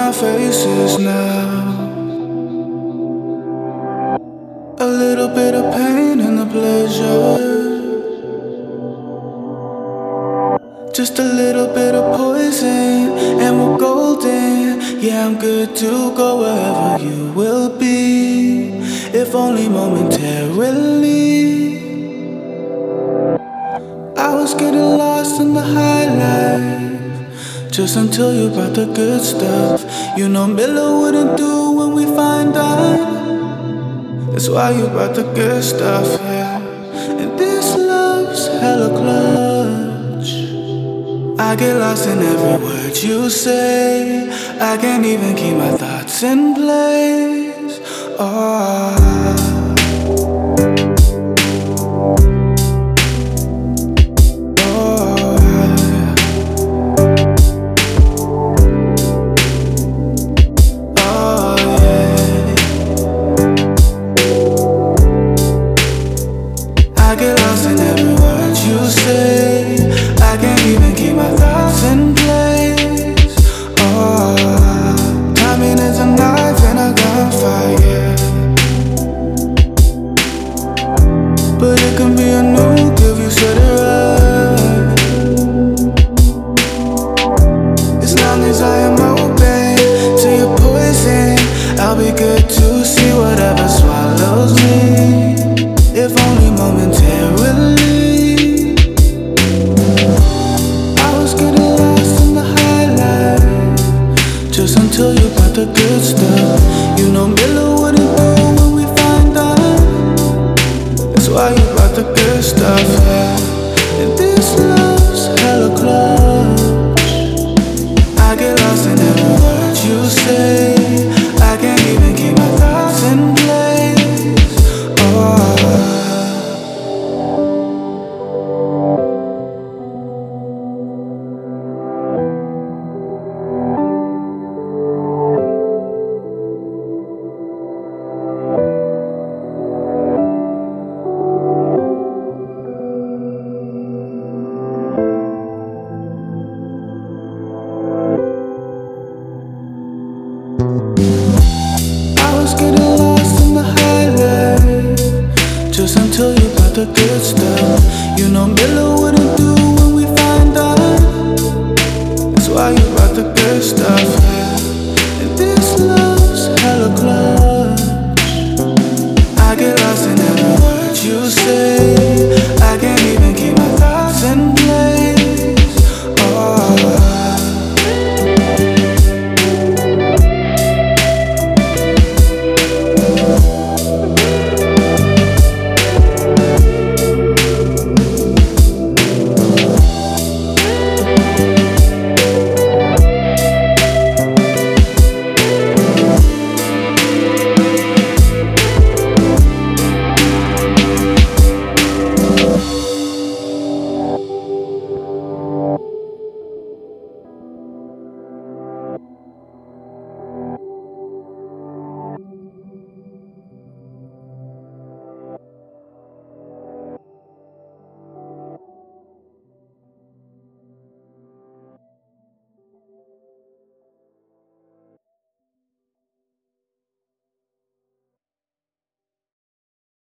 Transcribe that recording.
our faces now. A little bit of pain and the pleasure, just a little bit of poison and we're golden. Yeah, I'm good to go wherever you will be, if only momentarily. I was getting lost in the high life, just until you brought the good stuff. You know Miller wouldn't do when we find out. That's why you brought the good stuff, yeah. And this love's hella clutch. I get lost in every word you say. I can't even keep my thoughts in place. Oh. I get lost in every word you say. I can't even keep my thoughts in place. Oh, timing is a knife and a gunfire, but it can be a nuke if you set it right. As long as I am open to your poison, I'll be good to see whatever swallows me, if only momentarily. I was getting lost in the high life, just until you got the good stuff. You know Miller wouldn't do when we find out. That's why you brought the good stuff, yeah. And this love's hella clutch. I get lost in every word you say. I can't even keep my thoughts in place. Oh. I was getting lost in the high life, just until you got the good stuff. You know Miller wouldn't do